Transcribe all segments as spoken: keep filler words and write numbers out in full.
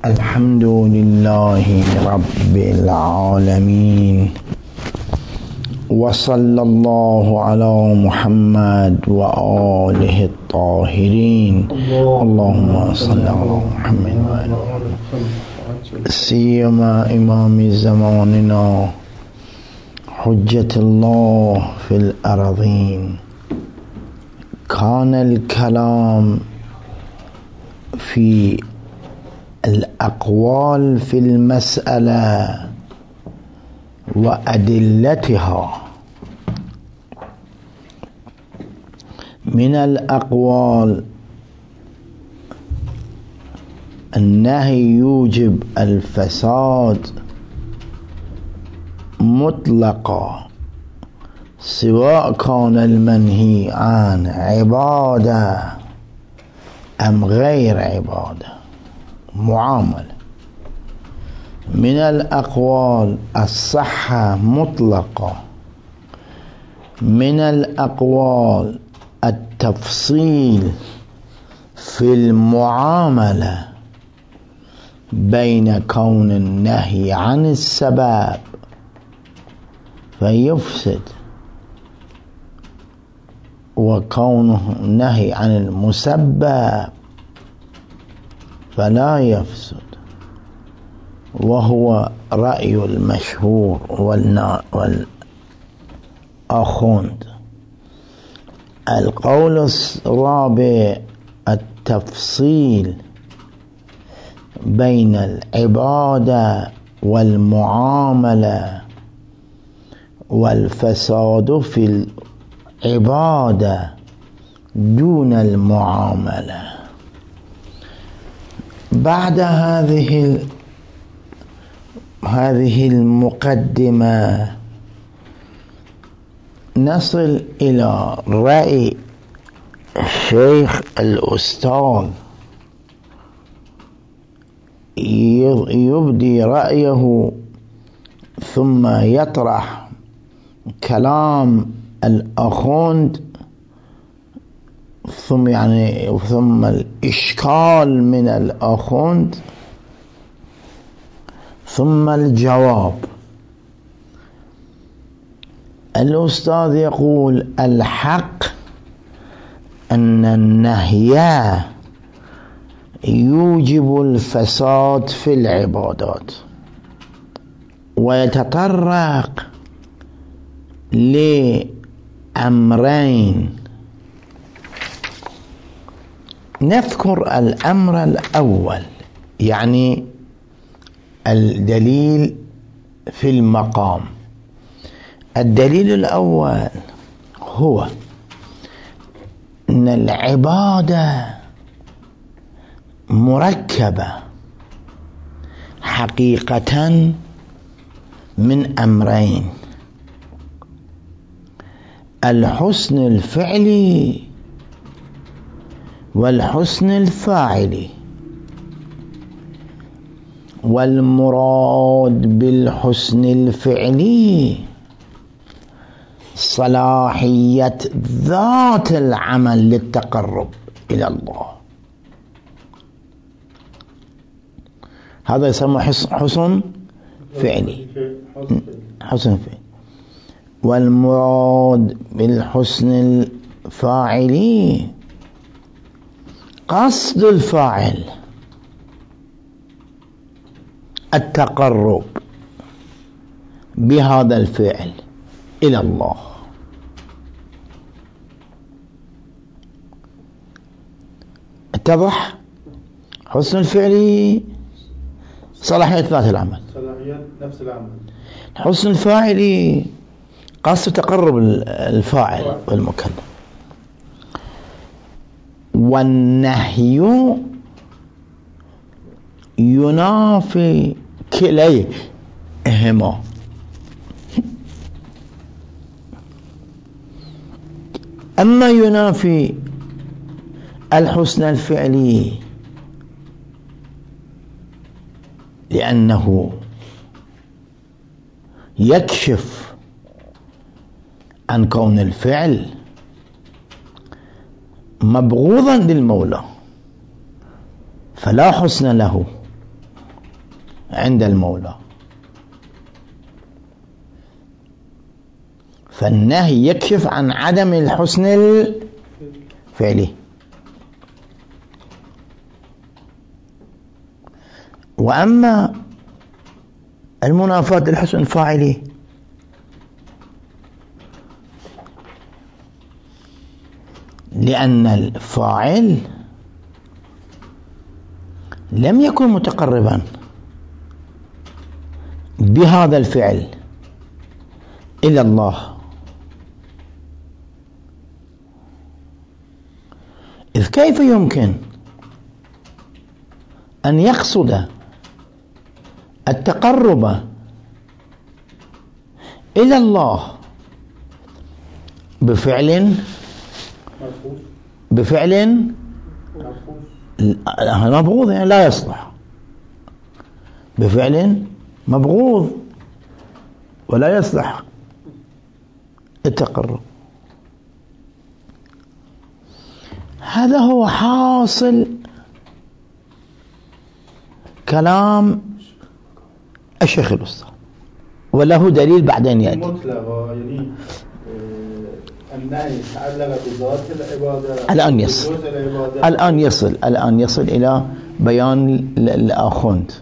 الحمد لله رب العالمين، وصلى الله على محمد وآله الطاهرين. اللهم صل على محمد وآله سيما إمام زماننا حجة الله في الأرضين. كان الكلام في الأقوال في المسألة وأدلتها. من الأقوال النهي يوجب الفساد مطلقا، سواء كان المنهي عن عبادة أم غير عبادة، معاملة. من الأقوال الصحة مطلقة. من الأقوال التفصيل في المعاملة بين كون النهي عن السبب فيفسد وكونه النهي عن المسبب فلا يفسد، وهو رأي المشهور والأخوند. القول الرابع التفصيل بين العبادة والمعاملة، والفساد في العبادة دون المعاملة. بعد هذه هذه المقدمة نصل إلى رأي الشيخ الأستاذ، يبدي رأيه ثم يطرح كلام الأخوند، ثم يعني ثم الإشكال من الأخوند، ثم الجواب. الأستاذ يقول: الحق أن النهي يوجب الفساد في العبادات، ويتطرق لأمرين. نذكر الأمر الأول، يعني الدليل في المقام. الدليل الأول هو أن العبادة مركبة حقيقة من أمرين: الحسن الفعلي والحسن الفاعلي. والمراد بالحسن الفعلي صلاحية ذات العمل للتقرب إلى الله، هذا يسمى حسن فعلي. حسن فعلي. والمراد بالحسن الفاعلي قصد الفاعل التقرب بهذا الفعل إلى الله. اتضح؟ حسن الفعلي صلاحية ذات العمل، صلاحية نفس العمل. حسن الفاعلي قصد تقرب الفاعل والمكلف. والنهي ينافي كليهما. أما ينافي الحسن الفعلي لأنه يكشف عن كون الفعل مبغوضا للمولى فلا حسن له عند المولى. فالنهي يكشف عن عدم الحسن الفعلي. وأما المنافاة الحسن الفاعلي لأن الفاعل لم يكن متقربا بهذا الفعل إلى الله، إذ كيف يمكن أن يقصد التقرب إلى الله بفعل بفعل مبغوض، يعني لا يصلح، بفعل مبغوض ولا يصلح التقرب. هذا هو حاصل كلام الشيخ الأستاذ، وله دليل بعدين يأتي. مطلقا يعني النهي يتعلق بذات العبادة. الآن يصل الآن يصل الآن يصل إلى بيان الآخوند.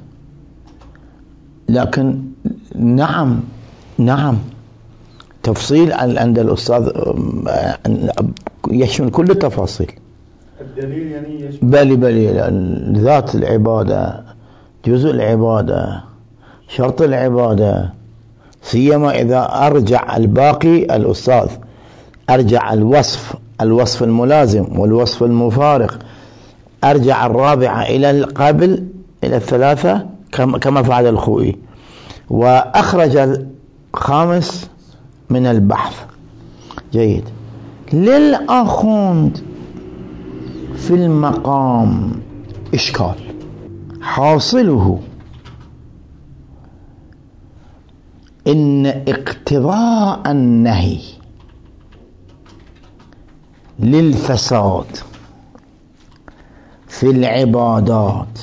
لكن نعم نعم تفصيل عند الأستاذ يشمل كل التفاصيل. الدليل يعني يشمل بل بل ذات العبادة، جزء العبادة، شرط العبادة، سيما إذا أرجع الباقي الأستاذ أرجع الوصف الوصف الملازم والوصف المفارق، أرجع الرابعة إلى القبل إلى الثلاثة كما فعل الخوئي، وأخرج الخامس من البحث. جيد. للآخوند في المقام إشكال حاصله إن اقتضاء النهي للفساد في العبادات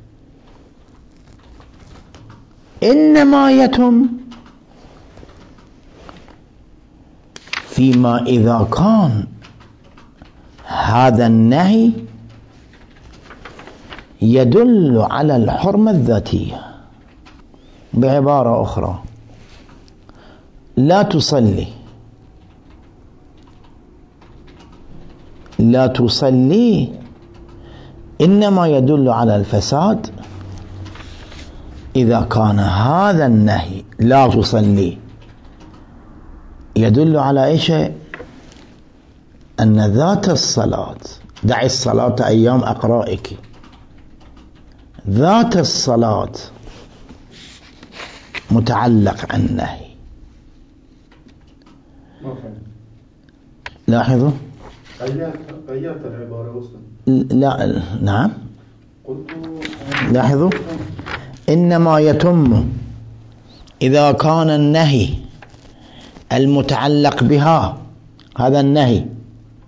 إنما يتم فيما إذا كان هذا النهي يدل على الحرمة الذاتية. بعبارة أخرى، لا تصلي لا تصلي إنما يدل على الفساد إذا كان هذا النهي لا تصلي يدل على أي شيء؟ أن ذات الصلاة، دع الصلاة أيام أقرائك، ذات الصلاة متعلق عن النهي. لاحظوا غيرت العبارة أصلا. لا نعم قلت لاحظوا، إنما يتم إذا كان النهي المتعلق بها، هذا النهي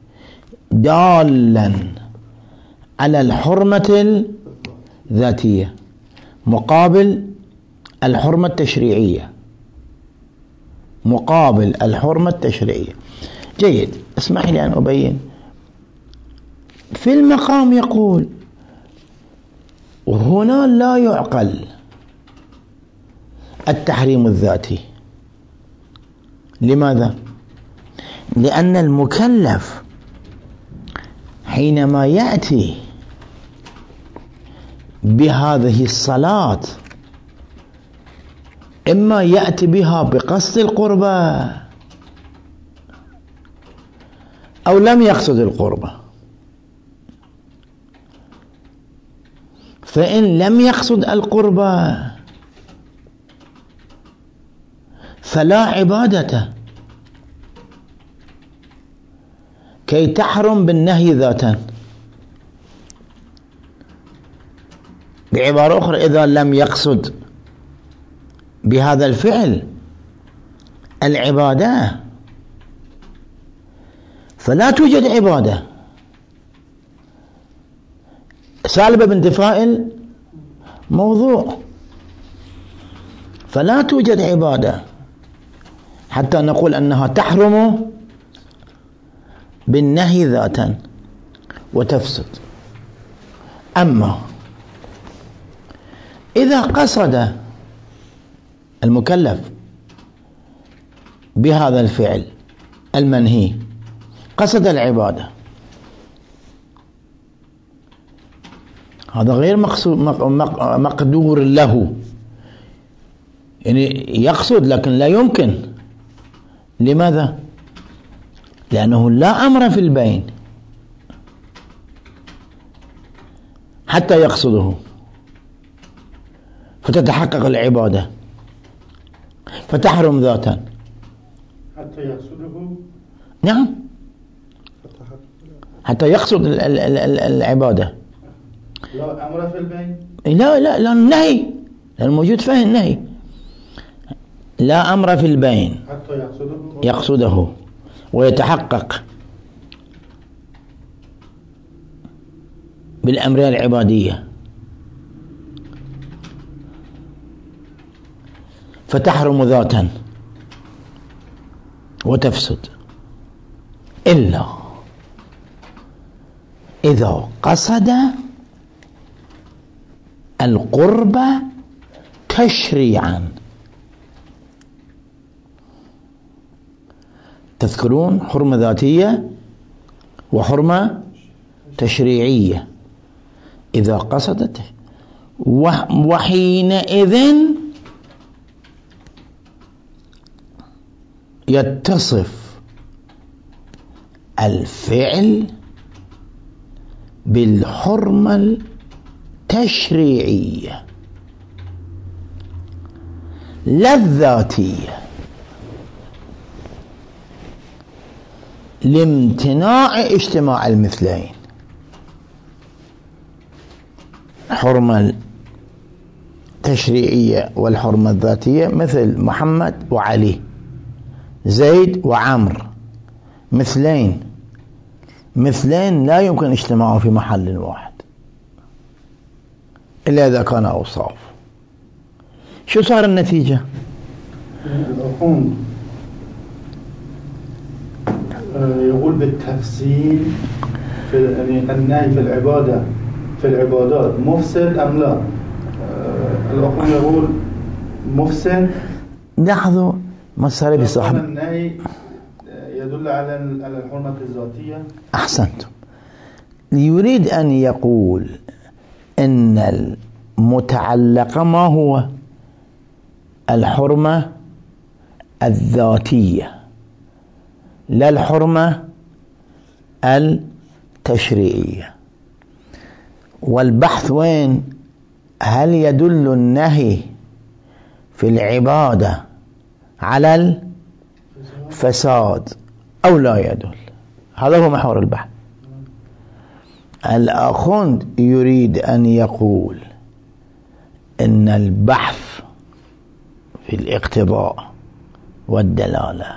دالا على الحرمة الذاتية مقابل الحرمة التشريعية، مقابل الحرمة التشريعية. جيد. اسمح لي أن أبين. في المقام يقول هنا لا يعقل التحريم الذاتي. لماذا؟ لأن المكلف حينما يأتي بهذه الصلاة إما يأتي بها بقصد القربة أو لم يقصد القربة. فإن لم يقصد القربة فلا عبادة كي تحرم بالنهي ذاتا. بعبارة أخرى، إذا لم يقصد بهذا الفعل العبادة فلا توجد عبادة سالبة بانتفاء الموضوع. فلا توجد عبادة حتى نقول أنها تحرم بالنهي ذاتا وتفسد. أما إذا قصد المكلف بهذا الفعل المنهي قصد العبادة، هذا غير مقصود مقدور له، يعني يقصد لكن لا يمكن. لماذا؟ لأنه لا أمر في البين حتى يقصده فتتحقق العبادة فتحرم ذاتا. حتى يقصده، نعم، حتى يقصد العبادة. لا أمر في البين، لا لا لا النهي، لأن موجود فيه النهي. لا أمر في البين حتى يقصده يقصده ويتحقق بالأمرية العبادية فتحرم ذاتا وتفسد، إلا إذا قصد القرب تشريعا. تذكرون حرمة ذاتية وحرمة تشريعية. إذا قصدت وحينئذ يتصف الفعل بالحرمة التشريعية لا الذاتية، لامتناع اجتماع المثلين. حرمة تشريعية والحرمة الذاتية مثل محمد وعلي، زيد وعمر، مثلين مثلين لا يمكن اجتماعهم في محل واحد إلا إذا كان أوصاف. شو صار النتيجة؟ الحكم يقول بالتفصيل في يعني النهي في العبادة في العبادات مفسد أم لا؟ الحكم يقول مفسد. لاحظوا ما صار بصاحب النهي يدل على على الحرمة الذاتية. أحسنتم. يريد أن يقول إن المتعلق ما هو؟ الحرمة الذاتية لا الحرمة التشريعية. والبحث وين؟ هل يدل النهي في العبادة على الفساد أو لا يدل؟ هذا هو محور البحث. الآخوند يريد أن يقول إن البحث في الاقتضاء والدلالة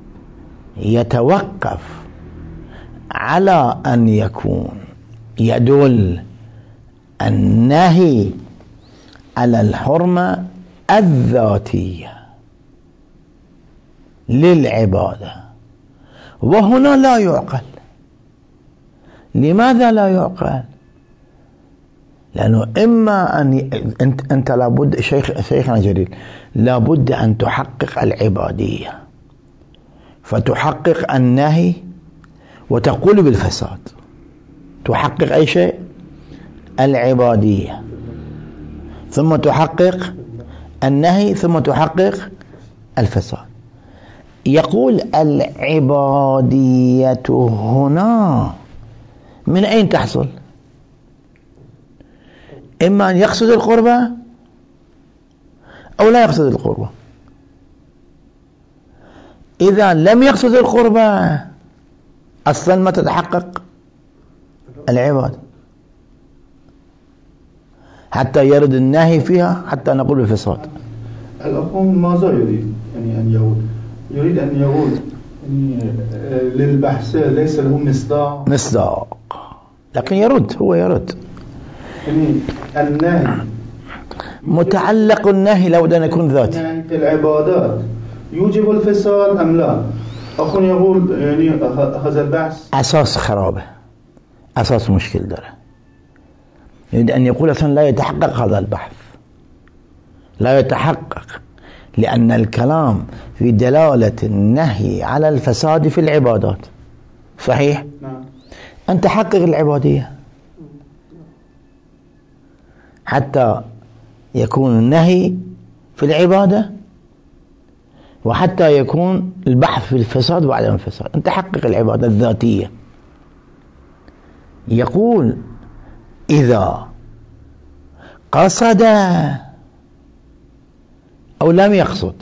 يتوقف على أن يكون يدل النهي على الحرمة الذاتية للعبادة، وهنا لا يعقل. لماذا لا يعقل؟ لأنه إما أن ي... أنت, أنت لابد شيخ شيخنا جليل لابد أن تحقق العبادية فتحقق النهي وتقول بالفساد. تحقق أي شيء؟ العبادية ثم تحقق النهي ثم تحقق الفساد. يقول العبادية هنا من أين تحصل؟ إما أن يقصد القربة أو لا يقصد القربة. إذا لم يقصد القربة أصلا ما تتحقق العبادة حتى يرد النهي فيها حتى نقول الفساد. الأخوان ماذا يريد؟ يعني أن يقول يريد أن يقول يعني للبحث ليس له مصداق مصداق لكن يرد، هو يرد يعني النهي متعلق النهي لابد أن يكون ذاتي. يعني في العبادات يوجب الفساد أم لا؟ أخون يقول يعني هذا البحث أساس خرابة، أساس مشكلة داره. يريد أن يقول أصلا لا يتحقق هذا البحث، لا يتحقق، لأن الكلام في دلالة النهي على الفساد في العبادات. صحيح؟ نعم. أن تحقق العبادية حتى يكون النهي في العبادة، وحتى يكون البحث في الفساد وعدم الفساد. أن تحقق العبادة الذاتية. يقول إذا قصد أو لم يقصد.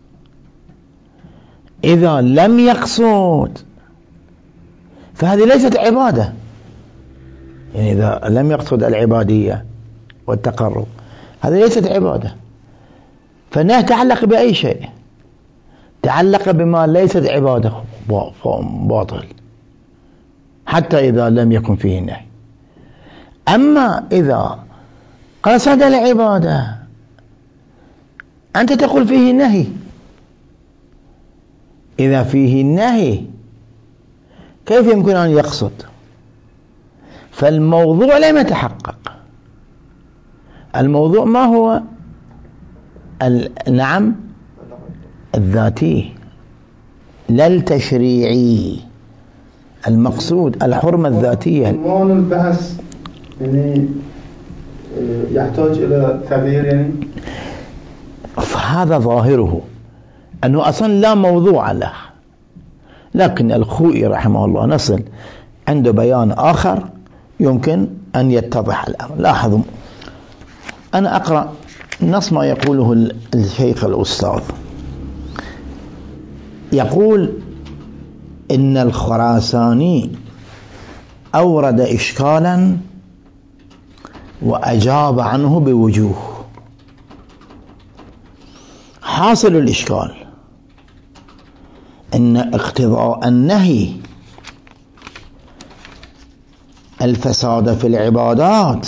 إذا لم يقصد فهذه ليست عبادة، يعني إذا لم يقصد العبادية والتقرب هذه ليست عبادة. فالنهي تعلق بأي شيء، تعلق بما ليست عبادة باطل حتى إذا لم يكن فيه النهي. أما إذا قصد العبادة أنت تقول فيه النهي. إذا فيه النهي كيف يمكن أن يقصد؟ فالموضوع لم يتحقق. الموضوع ما هو؟ نعم الذاتي لا التشريعي. المقصود الحرمة الذاتية. عنوان البحث يعني يحتاج إلى تغيير يعني. فهذا ظاهره أنه أصلا لا موضوع له، لكن الخوئي رحمه الله نصل عنده بيان آخر يمكن أن يتضح الأمر. لاحظوا، أنا أقرأ نص ما يقوله الشيخ الأستاذ. يقول إن الخراساني أورد إشكالا وأجاب عنه بوجوه. حاصل الإشكال إن اقتضاء النهي الفساد في العبادات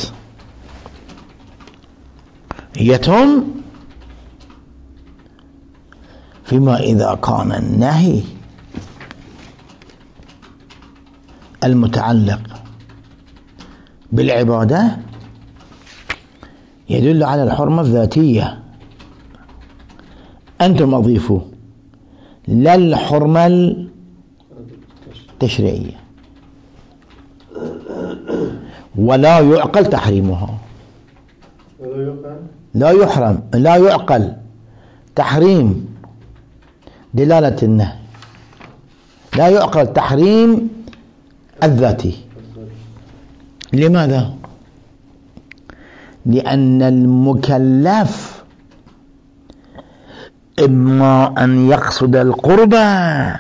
يتم فيما إذا كان النهي المتعلق بالعبادة يدل على الحرمة الذاتية. أنتم أضيفوا لا الحرمة التشريعية، ولا يعقل تحريمها. لا يحرم لا يعقل تحريم دلالة النهي، لا يعقل تحريم الذاتي. لماذا؟ لأن المكلف إما أن يقصد القربة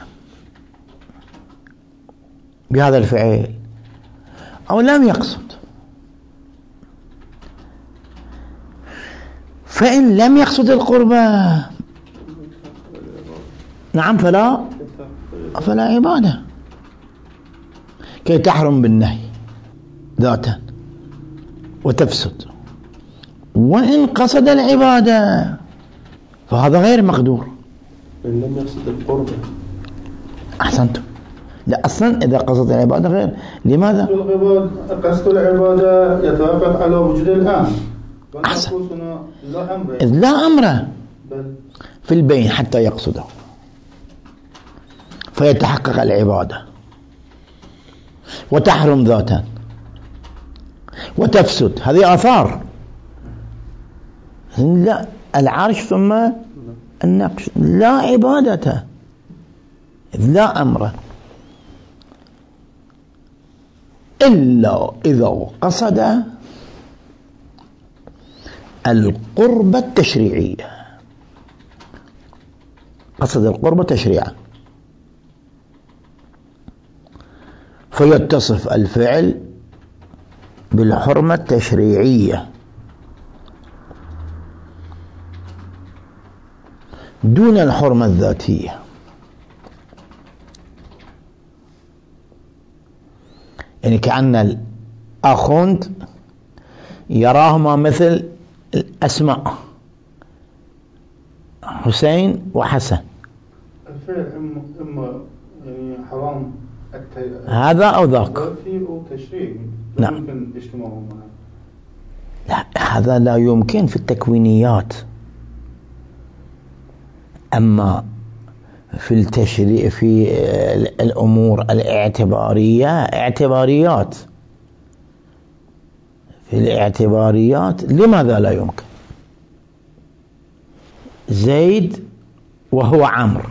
بهذا الفعل أو لم يقصد. فإن لم يقصد القربة نعم فلا فلا عبادة كي تحرم بالنهي ذاتا وتفسد. وإن قصد العبادة فهذا غير مقدور. إن لم يقصد القربة أحسنتم. لا أصلا إذا قصد العبادة غير. لماذا؟ قصد العبادة يتوقف على وجود الأمر. أحسن. إذ لا أمر في البين حتى يقصده فيتحقق العبادة وتحرم ذاتا وتفسد. هذه آثار. لا العرش ثم النقش لا عبادة لا أمر إلا إذا قصد القربة التشريعية. قصد القربة تشريعا فيتصف الفعل بالحرمة التشريعية دون الحرمة الذاتية. يعني كأن الأخوند يراهما مثل الأسماء حسين وحسن، الفعل إما إما يعني حرام الت... هذا أو ذاك، أو تشريع. نعم. يمكن اجتماعهم. لا، هذا لا يمكن في التكوينيات. أما في التشريع في الأمور الاعتبارية اعتباريات في الاعتباريات لماذا لا يمكن؟ زيد وهو عمرو،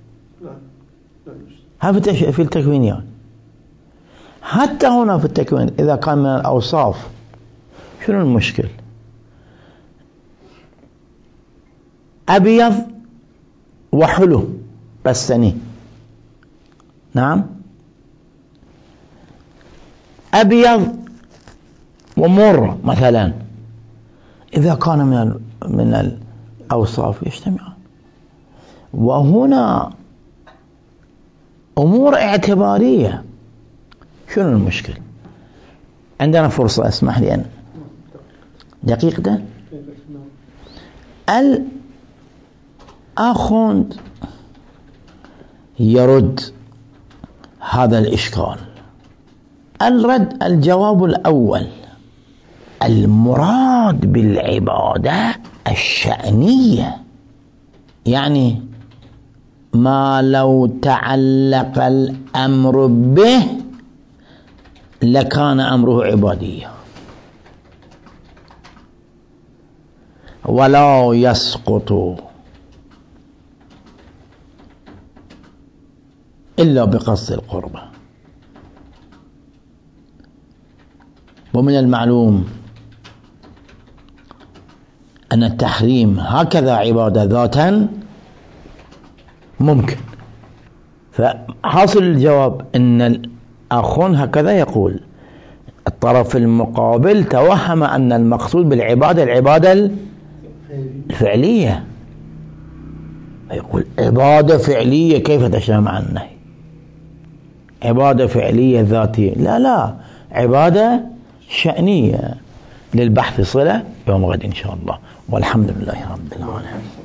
هذا في التكوينيات. حتى هنا في التكوين إذا كان من الأوصاف شنو المشكل؟ أبيض وحلو بستني، نعم. أبيض ومر مثلا، إذا كان من من الأوصاف يجتمعان. وهنا أمور اعتبارية، شنو المشكل؟ عندنا فرصة، اسمح لي أن دقيقة. الآخوند يرد هذا الإشكال. الرد الجواب الأول: المراد بالعبادة الشأنية، يعني ما لو تعلق الأمر به لكان أمره عبادية، ولا يسقط إلا بقصد القربة. ومن المعلوم أن التحريم هكذا عبادة ذاتا ممكن. فحاصل الجواب أن الآخون هكذا يقول: الطرف المقابل توهم أن المقصود بالعبادة العبادة الفعلية، يقول عبادة فعلية كيف تشاء مع النهي؟ عبادة فعلية ذاتية، لا لا، عبادة شأنية. للبحث صلة يوم غد إن شاء الله، والحمد لله رب العالمين.